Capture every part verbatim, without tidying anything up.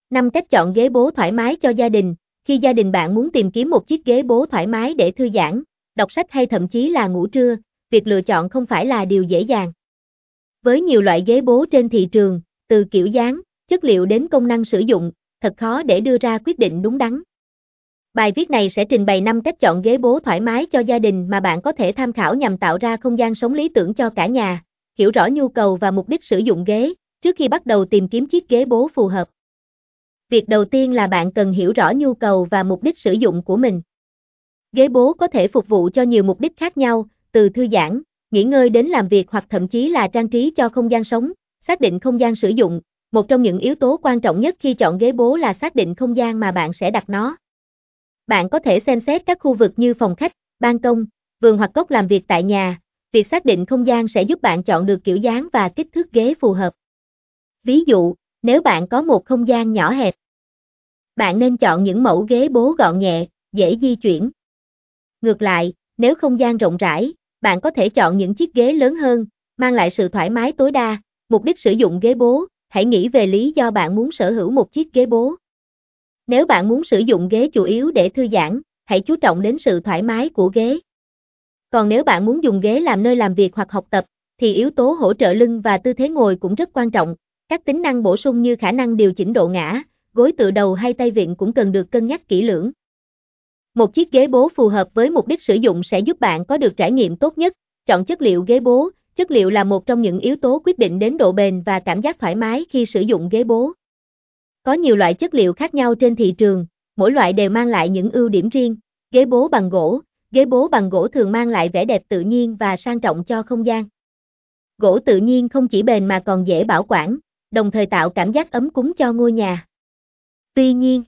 năm cách chọn ghế bố thoải mái cho gia đình. Khi gia đình bạn muốn tìm kiếm một chiếc ghế bố thoải mái để thư giãn, đọc sách hay thậm chí là ngủ trưa, việc lựa chọn không phải là điều dễ dàng. Với nhiều loại ghế bố trên thị trường, từ kiểu dáng, chất liệu đến công năng sử dụng, thật khó để đưa ra quyết định đúng đắn. Bài viết này sẽ trình bày năm cách chọn ghế bố thoải mái cho gia đình mà bạn có thể tham khảo nhằm tạo ra không gian sống lý tưởng cho cả nhà. Hiểu rõ nhu cầu và mục đích sử dụng ghế trước khi bắt đầu tìm kiếm chiếc ghế bố phù hợp. Việc đầu tiên là bạn cần hiểu rõ nhu cầu và mục đích sử dụng của mình. Ghế bố có thể phục vụ cho nhiều mục đích khác nhau, từ thư giãn, nghỉ ngơi đến làm việc hoặc thậm chí là trang trí cho không gian sống. Xác định không gian sử dụng. Một trong những yếu tố quan trọng nhất khi chọn ghế bố là xác định không gian mà bạn sẽ đặt nó. Bạn có thể xem xét các khu vực như phòng khách, ban công, vườn hoặc góc làm việc tại nhà. Việc xác định không gian sẽ giúp bạn chọn được kiểu dáng và kích thước ghế phù hợp. Ví dụ, nếu bạn có một không gian nhỏ hẹp, bạn nên chọn những mẫu ghế bố gọn nhẹ, dễ di chuyển. Ngược lại, nếu không gian rộng rãi, bạn có thể chọn những chiếc ghế lớn hơn, mang lại sự thoải mái tối đa. Mục đích sử dụng ghế bố, hãy nghĩ về lý do bạn muốn sở hữu một chiếc ghế bố. Nếu bạn muốn sử dụng ghế chủ yếu để thư giãn, hãy chú trọng đến sự thoải mái của ghế. Còn nếu bạn muốn dùng ghế làm nơi làm việc hoặc học tập, thì yếu tố hỗ trợ lưng và tư thế ngồi cũng rất quan trọng. Các tính năng bổ sung như khả năng điều chỉnh độ ngã, gối tựa đầu hay tay vịn cũng cần được cân nhắc kỹ lưỡng. Một chiếc ghế bố phù hợp với mục đích sử dụng sẽ giúp bạn có được trải nghiệm tốt nhất. Chọn chất liệu ghế bố. Chất liệu là một trong những yếu tố quyết định đến độ bền và cảm giác thoải mái khi sử dụng ghế bố. Có nhiều loại chất liệu khác nhau trên thị trường, mỗi loại đều mang lại những ưu điểm riêng. Ghế bố bằng gỗ. Ghế bố bằng gỗ thường mang lại vẻ đẹp tự nhiên và sang trọng cho không gian. Gỗ tự nhiên không chỉ bền mà còn dễ bảo quản, đồng thời tạo cảm giác ấm cúng cho ngôi nhà. Tuy nhiên,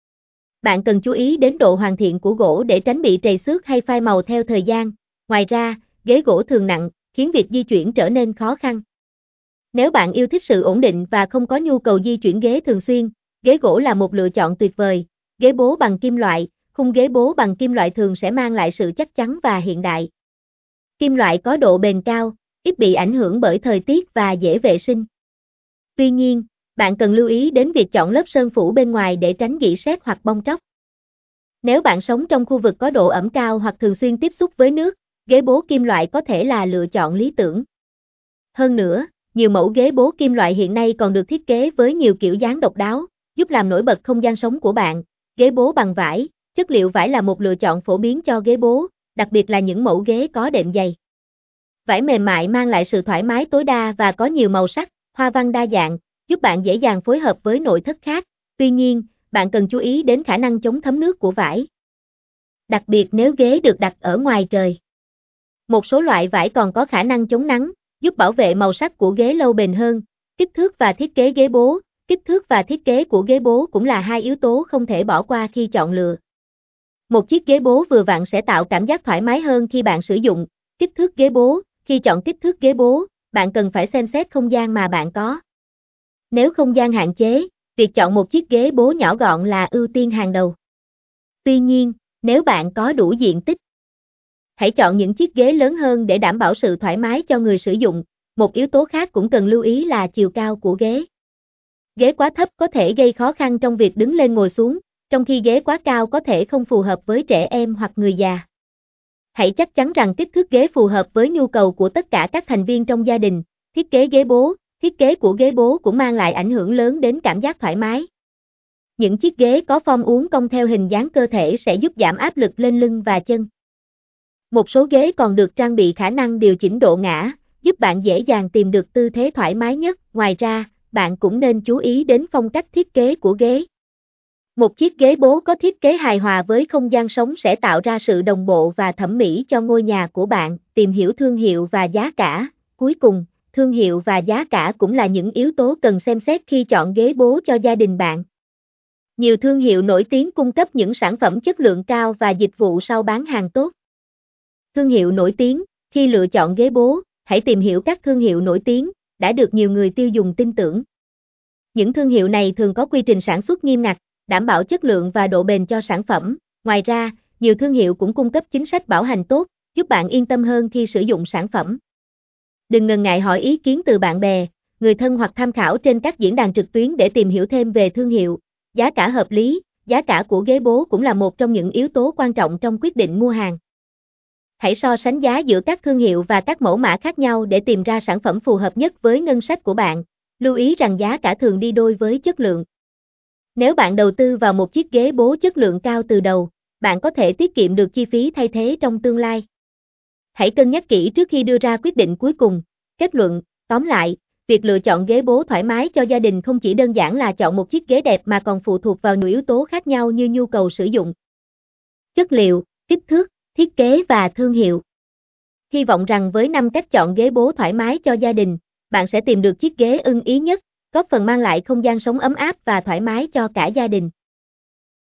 bạn cần chú ý đến độ hoàn thiện của gỗ để tránh bị trầy xước hay phai màu theo thời gian. Ngoài ra, ghế gỗ thường nặng, khiến việc di chuyển trở nên khó khăn. Nếu bạn yêu thích sự ổn định và không có nhu cầu di chuyển ghế thường xuyên, ghế gỗ là một lựa chọn tuyệt vời. Ghế bố bằng kim loại. Khung ghế bố bằng kim loại thường sẽ mang lại sự chắc chắn và hiện đại. Kim loại có độ bền cao, ít bị ảnh hưởng bởi thời tiết và dễ vệ sinh. Tuy nhiên, bạn cần lưu ý đến việc chọn lớp sơn phủ bên ngoài để tránh rỉ sét hoặc bong tróc. Nếu bạn sống trong khu vực có độ ẩm cao hoặc thường xuyên tiếp xúc với nước, ghế bố kim loại có thể là lựa chọn lý tưởng. Hơn nữa, nhiều mẫu ghế bố kim loại hiện nay còn được thiết kế với nhiều kiểu dáng độc đáo, giúp làm nổi bật không gian sống của bạn. Ghế bố bằng vải. Chất liệu vải là một lựa chọn phổ biến cho ghế bố, đặc biệt là những mẫu ghế có đệm dày. Vải mềm mại mang lại sự thoải mái tối đa và có nhiều màu sắc, hoa văn đa dạng, giúp bạn dễ dàng phối hợp với nội thất khác. Tuy nhiên, bạn cần chú ý đến khả năng chống thấm nước của vải, đặc biệt nếu ghế được đặt ở ngoài trời. Một số loại vải còn có khả năng chống nắng, giúp bảo vệ màu sắc của ghế lâu bền hơn. Kích thước và thiết kế ghế bố. Kích thước và thiết kế của ghế bố cũng là hai yếu tố không thể bỏ qua khi chọn lựa. Một chiếc ghế bố vừa vặn sẽ tạo cảm giác thoải mái hơn khi bạn sử dụng. Kích thước ghế bố. Khi chọn kích thước ghế bố, bạn cần phải xem xét không gian mà bạn có. Nếu không gian hạn chế, việc chọn một chiếc ghế bố nhỏ gọn là ưu tiên hàng đầu. Tuy nhiên, nếu bạn có đủ diện tích, hãy chọn những chiếc ghế lớn hơn để đảm bảo sự thoải mái cho người sử dụng. Một yếu tố khác cũng cần lưu ý là chiều cao của ghế. Ghế quá thấp có thể gây khó khăn trong việc đứng lên ngồi xuống, trong khi ghế quá cao có thể không phù hợp với trẻ em hoặc người già. Hãy chắc chắn rằng kích thước ghế phù hợp với nhu cầu của tất cả các thành viên trong gia đình. Thiết kế ghế bố. Thiết kế của ghế bố cũng mang lại ảnh hưởng lớn đến cảm giác thoải mái. Những chiếc ghế có form uốn cong theo hình dáng cơ thể sẽ giúp giảm áp lực lên lưng và chân. Một số ghế còn được trang bị khả năng điều chỉnh độ ngã, giúp bạn dễ dàng tìm được tư thế thoải mái nhất. Ngoài ra, bạn cũng nên chú ý đến phong cách thiết kế của ghế. Một chiếc ghế bố có thiết kế hài hòa với không gian sống sẽ tạo ra sự đồng bộ và thẩm mỹ cho ngôi nhà của bạn. Tìm hiểu thương hiệu và giá cả. Cuối cùng, thương hiệu và giá cả cũng là những yếu tố cần xem xét khi chọn ghế bố cho gia đình bạn. Nhiều thương hiệu nổi tiếng cung cấp những sản phẩm chất lượng cao và dịch vụ sau bán hàng tốt. Thương hiệu nổi tiếng. Khi lựa chọn ghế bố, hãy tìm hiểu các thương hiệu nổi tiếng đã được nhiều người tiêu dùng tin tưởng. Những thương hiệu này thường có quy trình sản xuất nghiêm ngặt, đảm bảo chất lượng và độ bền cho sản phẩm. Ngoài ra, nhiều thương hiệu cũng cung cấp chính sách bảo hành tốt, giúp bạn yên tâm hơn khi sử dụng sản phẩm. Đừng ngần ngại hỏi ý kiến từ bạn bè, người thân hoặc tham khảo trên các diễn đàn trực tuyến để tìm hiểu thêm về thương hiệu. Giá cả hợp lý, giá cả của ghế bố cũng là một trong những yếu tố quan trọng trong quyết định mua hàng. Hãy so sánh giá giữa các thương hiệu và các mẫu mã khác nhau để tìm ra sản phẩm phù hợp nhất với ngân sách của bạn. Lưu ý rằng giá cả thường đi đôi với chất lượng. Nếu bạn đầu tư vào một chiếc ghế bố chất lượng cao từ đầu, bạn có thể tiết kiệm được chi phí thay thế trong tương lai. Hãy cân nhắc kỹ trước khi đưa ra quyết định cuối cùng. Kết luận, tóm lại, việc lựa chọn ghế bố thoải mái cho gia đình không chỉ đơn giản là chọn một chiếc ghế đẹp mà còn phụ thuộc vào nhiều yếu tố khác nhau như nhu cầu sử dụng, chất liệu, kích thước, thiết kế và thương hiệu. Hy vọng rằng với năm cách chọn ghế bố thoải mái cho gia đình, bạn sẽ tìm được chiếc ghế ưng ý nhất, góp phần mang lại không gian sống ấm áp và thoải mái cho cả gia đình.